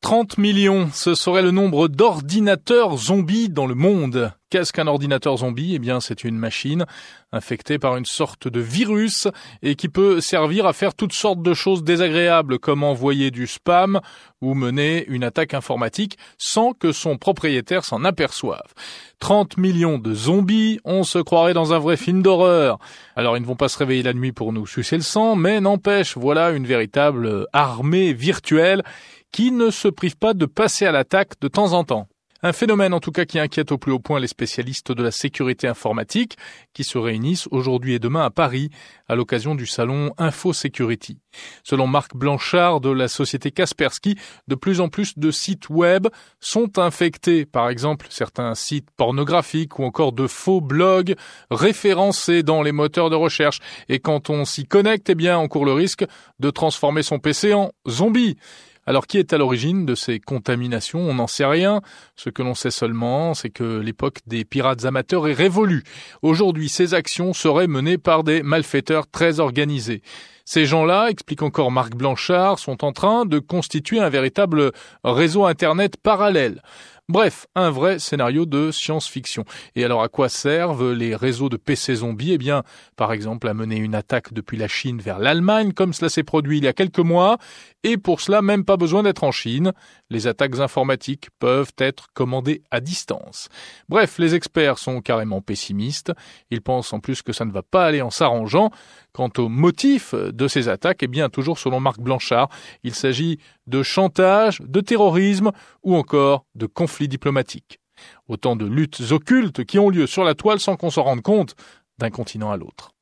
30 millions, ce serait le nombre d'ordinateurs zombies dans le monde. Qu'est-ce qu'un ordinateur zombie ? Eh bien, c'est une machine infectée par une sorte de virus et qui peut servir à faire toutes sortes de choses désagréables, comme envoyer du spam ou mener une attaque informatique sans que son propriétaire s'en aperçoive. 30 millions de zombies, on se croirait dans un vrai film d'horreur. Alors, ils ne vont pas se réveiller la nuit pour nous sucer le sang, mais n'empêche, voilà une véritable armée virtuelle qui ne se prive pas de passer à l'attaque de temps en temps. Un phénomène en tout cas qui inquiète au plus haut point les spécialistes de la sécurité informatique qui se réunissent aujourd'hui et demain à Paris à l'occasion du salon InfoSecurity. Selon Marc Blanchard de la société Kaspersky, de plus en plus de sites web sont infectés. Par exemple, certains sites pornographiques ou encore de faux blogs référencés dans les moteurs de recherche. Et quand on s'y connecte, eh bien, on court le risque de transformer son PC en zombie. Alors, qui est à l'origine de ces contaminations ? On n'en sait rien. Ce que l'on sait seulement, c'est que l'époque des pirates amateurs est révolue. Aujourd'hui, ces actions seraient menées par des malfaiteurs très organisés. Ces gens-là, explique encore Marc Blanchard, sont en train de constituer un véritable réseau Internet parallèle. Bref, un vrai scénario de science-fiction. Et alors à quoi servent les réseaux de PC zombies ? Eh bien, par exemple, à mener une attaque depuis la Chine vers l'Allemagne, comme cela s'est produit il y a quelques mois. Et pour cela, même pas besoin d'être en Chine. Les attaques informatiques peuvent être commandées à distance. Bref, les experts sont carrément pessimistes. Ils pensent en plus que ça ne va pas aller en s'arrangeant. Quant au motif de ces attaques, eh bien, toujours selon Marc Blanchard, il s'agit de chantage, de terrorisme ou encore de conflits diplomatiques. Autant de luttes occultes qui ont lieu sur la toile sans qu'on s'en rende compte d'un continent à l'autre.